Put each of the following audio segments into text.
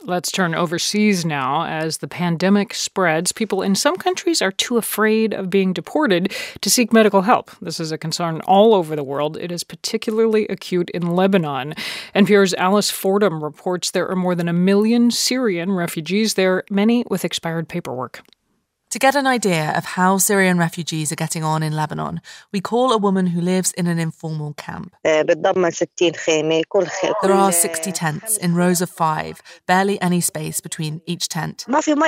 Let's turn overseas now. As the pandemic spreads, people in some countries are too afraid of being deported to seek medical help. This is a concern all over the world. It is particularly acute in Lebanon. NPR's Alice Fordham reports there are more than 1 million Syrian refugees there, many with expired paperwork. To get an idea of how Syrian refugees are getting on in Lebanon, we call a woman who lives in an informal camp. There are 60 tents in rows of 5, barely any space between each tent. Water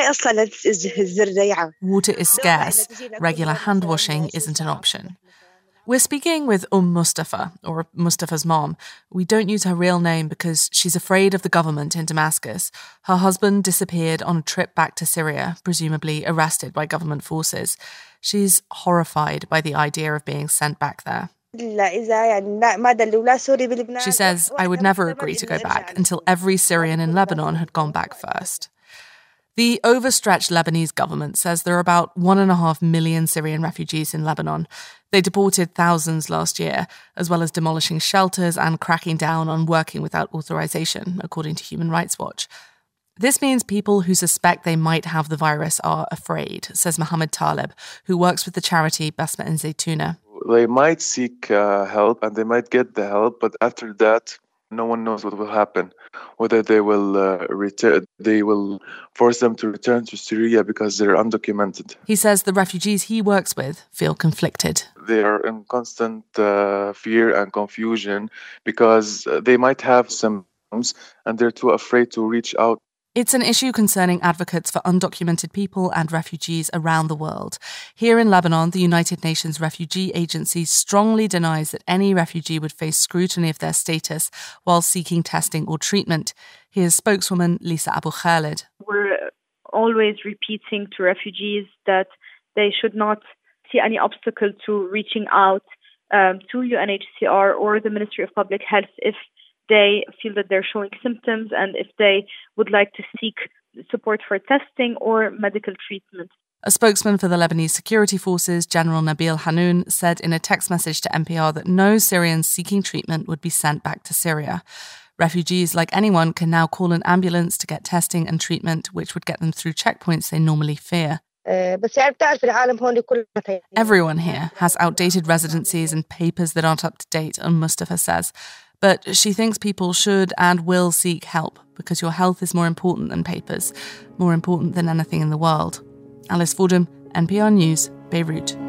is scarce. Regular hand washing isn't an option. We're speaking with Mustafa, or Mustafa's mom. We don't use her real name because she's afraid of the government in Damascus. Her husband disappeared on a trip back to Syria, presumably arrested by government forces. She's horrified by the idea of being sent back there. She says, I would never agree to go back until every Syrian in Lebanon had gone back first. The overstretched Lebanese government says there are about 1.5 million Syrian refugees in Lebanon. They deported thousands last year, as well as demolishing shelters and cracking down on working without authorization, according to Human Rights Watch. This means people who suspect they might have the virus are afraid, says Mohammed Taleb, who works with the charity Basma in Zaytuna. They might seek help and they might get the help, but after that, no one knows what will happen. Whether they will return, they will force them to return to Syria because they're undocumented. He says the refugees he works with feel conflicted. They are in constant fear and confusion because they might have symptoms and they're too afraid to reach out. It's an issue concerning advocates for undocumented people and refugees around the world. Here in Lebanon, the United Nations Refugee Agency strongly denies that any refugee would face scrutiny of their status while seeking testing or treatment. Here's spokeswoman Lisa Abu Khalid. We're always repeating to refugees that they should not see any obstacle to reaching out to UNHCR or the Ministry of Public Health if they feel that they're showing symptoms and if they would like to seek support for testing or medical treatment. A spokesman for the Lebanese security forces, General Nabil Hanoun, said in a text message to NPR that no Syrians seeking treatment would be sent back to Syria. Refugees, like anyone, can now call an ambulance to get testing and treatment, which would get them through checkpoints they normally fear. Everyone here has outdated residencies and papers that aren't up to date, Mustafa says. But she thinks people should and will seek help because your health is more important than papers, more important than anything in the world. Alice Fordham, NPR News, Beirut.